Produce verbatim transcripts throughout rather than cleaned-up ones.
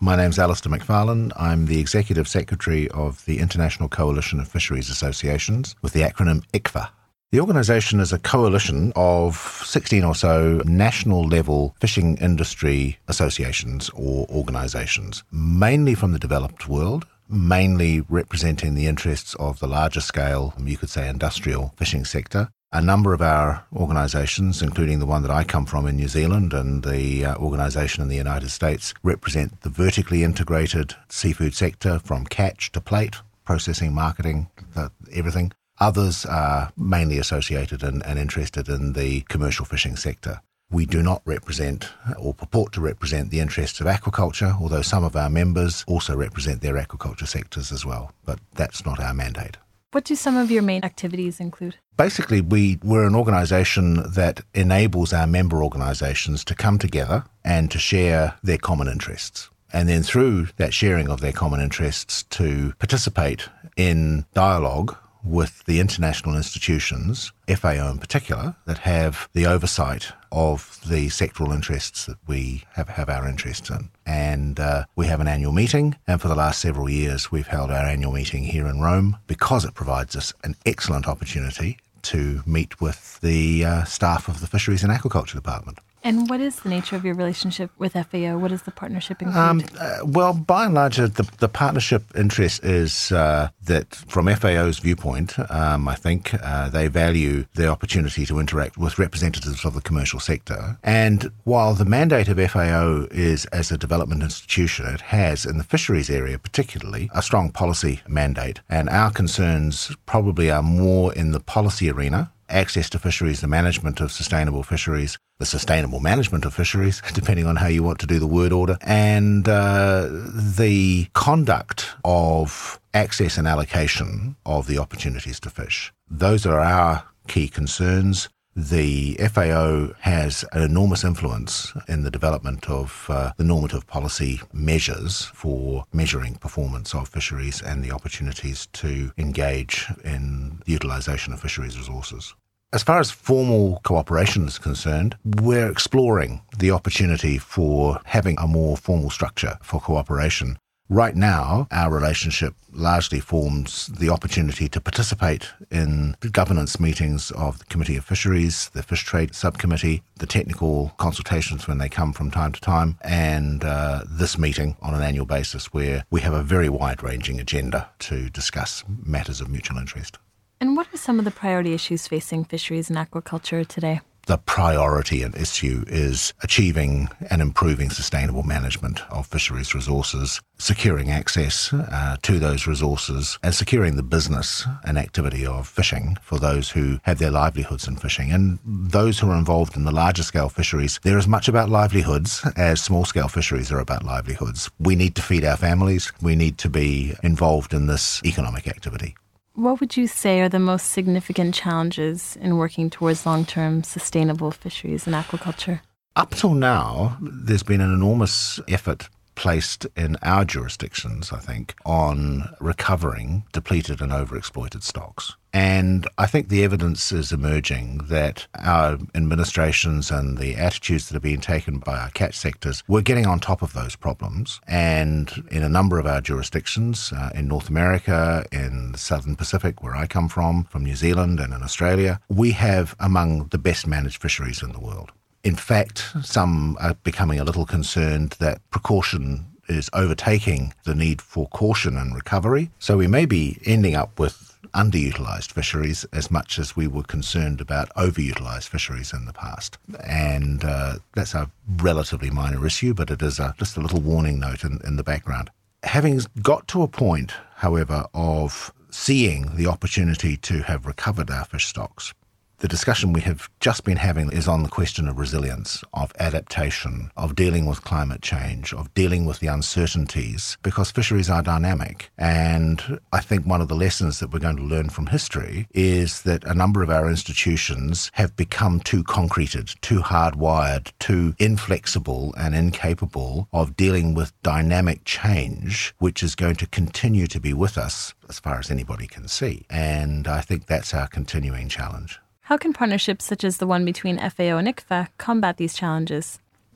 My name's Alistair McFarlane. I'm the Executive Secretary of the International Coalition of Fisheries Associations, with the acronym I C F A. The organisation is a coalition of sixteen or so national-level fishing industry associations or organisations, mainly from the developed world, mainly representing the interests of the larger scale, you could say industrial fishing sector. A number of our organisations, including the one that I come from in New Zealand and the uh, organisation in the United States, represent the vertically integrated seafood sector from catch to plate, processing, marketing, uh, everything. Others are mainly associated and, and interested in the commercial fishing sector. We do not represent or purport to represent the interests of aquaculture, although some of our members also represent their aquaculture sectors as well, but that's not our mandate. What do some of your main activities include? Basically, we, we're an organisation that enables our member organisations to come together and to share their common interests. And then through that sharing of their common interests to participate in dialogue with the international institutions, F A O in particular, that have the oversight of the sectoral interests that we have, have our interests in. And uh, we have an annual meeting, and for the last several years we've held our annual meeting here in Rome because it provides us an excellent opportunity to meet with the uh, staff of the Fisheries and Aquaculture Department. And what is the nature of your relationship with F A O? What does the partnership include? Um, uh, well, by and large, uh, the, the partnership interest is uh, that from F A O's viewpoint, um, I think uh, they value the opportunity to interact with representatives of the commercial sector. And while the mandate of F A O is as a development institution, it has, in the fisheries area particularly, a strong policy mandate. And our concerns probably are more in the policy arena: access to fisheries, the management of sustainable fisheries, the sustainable management of fisheries, depending on how you want to do the word order, and uh, the conduct of access and allocation of the opportunities to fish. Those are our key concerns. The F A O has an enormous influence in the development of uh, the normative policy measures for measuring performance of fisheries and the opportunities to engage in the utilisation of fisheries resources. As far as formal cooperation is concerned, we're exploring the opportunity for having a more formal structure for cooperation. Right now, our relationship largely forms the opportunity to participate in the governance meetings of the Committee of Fisheries, the Fish Trade Subcommittee, the technical consultations when they come from time to time, and uh, this meeting on an annual basis where we have a very wide-ranging agenda to discuss matters of mutual interest. And what are some of the priority issues facing fisheries and aquaculture today? The priority and issue is achieving and improving sustainable management of fisheries resources, securing access uh, to those resources, and securing the business and activity of fishing for those who have their livelihoods in fishing. And those who are involved in the larger scale fisheries, they're as much about livelihoods as small scale fisheries are about livelihoods. We need to feed our families. We need to be involved in this economic activity. What would you say are the most significant challenges in working towards long-term sustainable fisheries and aquaculture? Up till now, there's been an enormous effort placed in our jurisdictions, I think, on recovering depleted and overexploited stocks. And I think the evidence is emerging that our administrations and the attitudes that are being taken by our catch sectors, we're getting on top of those problems. And in a number of our jurisdictions, uh, in North America, in the Southern Pacific, where I come from, from New Zealand and in Australia, we have among the best managed fisheries in the world. In fact, some are becoming a little concerned that precaution is overtaking the need for caution and recovery. So we may be ending up with underutilised fisheries as much as we were concerned about overutilised fisheries in the past. And uh, that's a relatively minor issue, but it is a, just a little warning note in, in the background. Having got to a point, however, of seeing the opportunity to have recovered our fish stocks, the discussion we have just been having is on the question of resilience, of adaptation, of dealing with climate change, of dealing with the uncertainties, because fisheries are dynamic. And I think one of the lessons that we're going to learn from history is that a number of our institutions have become too concreted, too hardwired, too inflexible and incapable of dealing with dynamic change, which is going to continue to be with us as far as anybody can see. And I think that's our continuing challenge. How can partnerships such as the one between F A O and I C F A combat these challenges?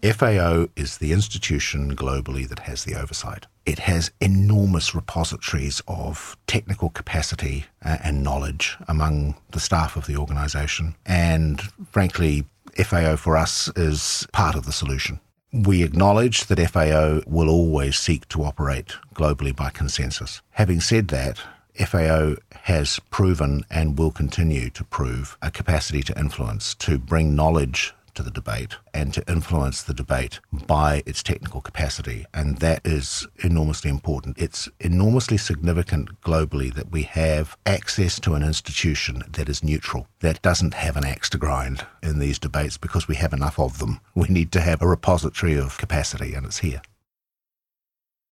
F A O is the institution globally that has the oversight. It has enormous repositories of technical capacity uh, and knowledge among the staff of the organisation. And frankly, F A O for us is part of the solution. We acknowledge that F A O will always seek to operate globally by consensus. Having said that, F A O has proven and will continue to prove a capacity to influence, to bring knowledge to the debate and to influence the debate by its technical capacity. And that is enormously important. It's enormously significant globally that we have access to an institution that is neutral, that doesn't have an axe to grind in these debates because we have enough of them. We need to have a repository of capacity, and it's here.